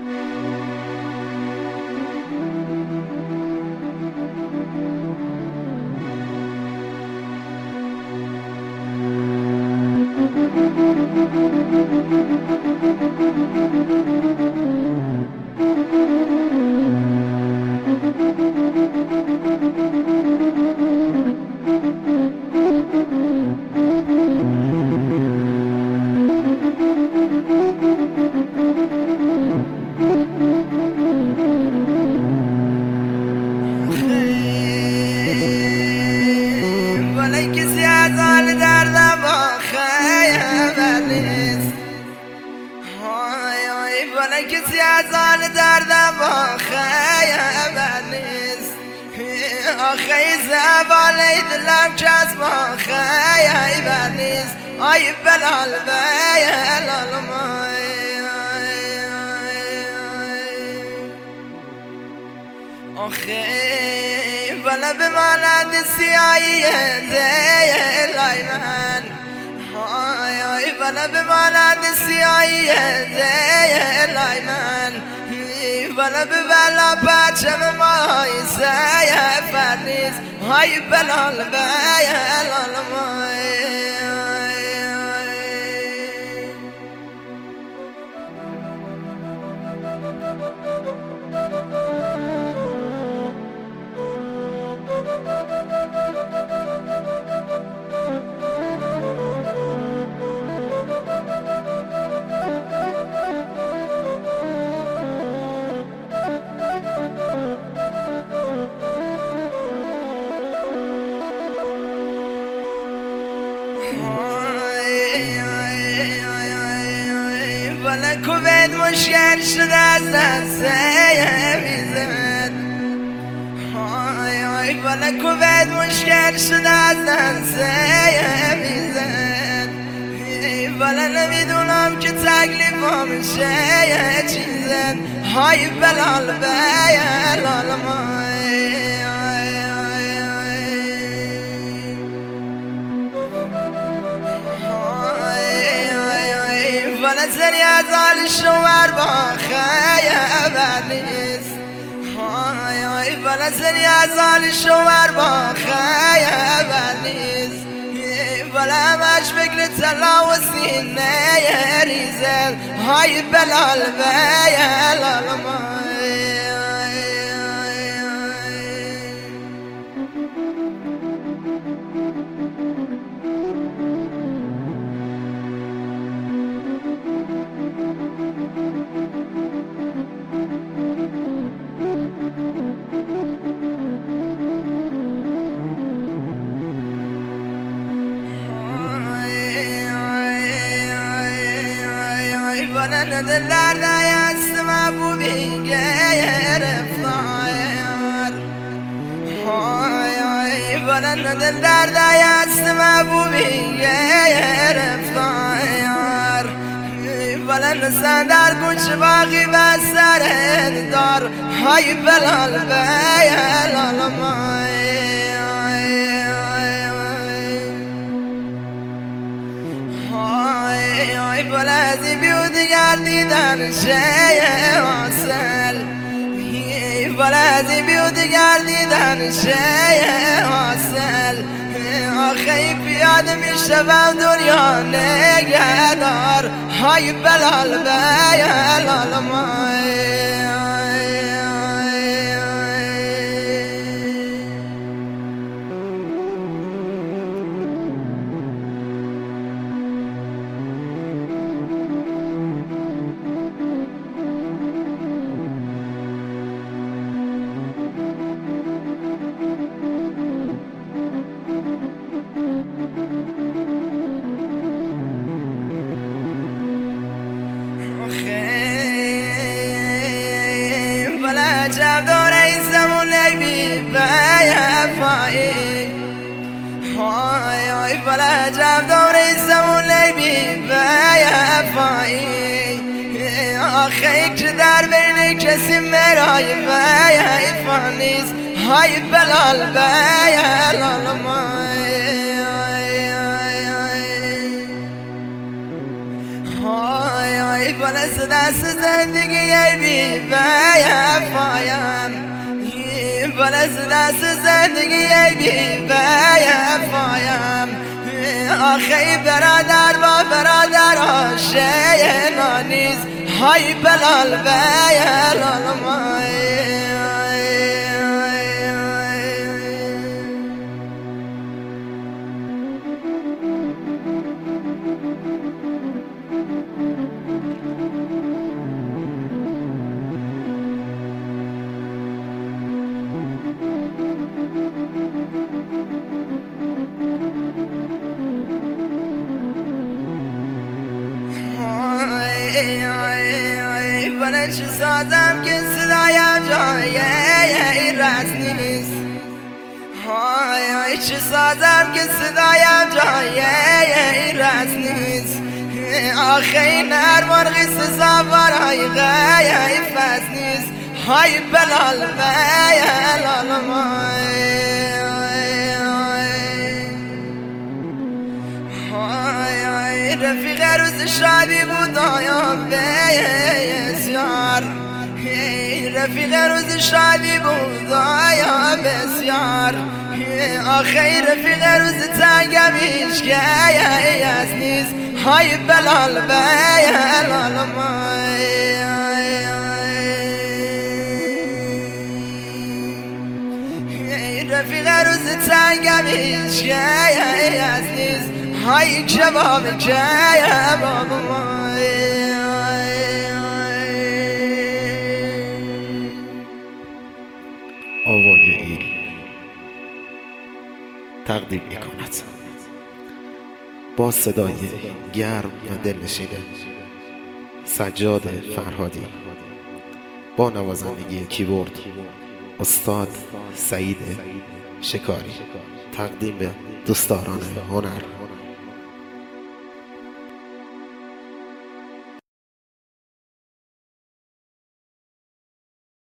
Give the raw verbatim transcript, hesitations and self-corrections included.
ولی کسی از حال دردم با خیبر نیست. آی آی ولی کسی از حال دردم با خیبر نیست. آخه زباله دلم کس با خیبر نیست. آی بلال بلال مای آخه ولی به مانند سیاهی دلای من، آی آی ولی به مانند سیاهی دلای من، ولی به بلا پرچم مای سیفر نیست. آی بلال بلال مای ولی کوبید مشکل شد از دست میزد. آی آی ولی کوبید مشکل شد از دست میزد. ولی نمیدونم که تکلیفم میشه یه چیزه. های بلال بلال مای ولی زنی از حال شوهر با خیبر نیست. آی آی ولی زنی از حال شوهر با خیبر نیست. ولی همش فکر طلا و سینه ریزه. های بلال بلال مای ولی ندل دردای است محبوبی گرفتار. آی آی ولی ندل دردای است محبوبی گرفتار. ولی نسان در کوچه باقی بسر دار. های بلال بلال مای بلازی بیود گردیدن شه حاصل. بلازی بیود گردیدن شه حاصل. آخه پیاده میشه و دنیا نگهدار. های بلال بلال مای عجب داره زمون نبی بیفایی. آی آی بلا عجب داره زمون نبی بیفایی. آخه که در بین کسی مرای بیفا نیست. های بلال بلال مای آی آی بلا دست زندگی بی وفایم بالاز دست زندگی بی وفایم آخی برادر با برادر آشینا نیست های بلال بیلال مای بله چه سازم که صدایم جای رس نیست های های چه سازم که صدایم جای رس نیست آخه نر مرغی سزاوار های غیه فز نیست های بلال بیلال مای رفیق روز شادی بود آیا بسیار رفیق روز شادی بود آیا بسیار آخه رفیق روز تنگم هیچ که از نیست های بلال بیلال مای رفیق روز تنگم هیچ که از نیست های کباب کباب مای آوای ایل تقدیم می کند با صدای گرم و دلنشین سجاد فرهادی با نوازندگی کیبورد استاد سعید شکاری تقدیم به دوستداران هنر.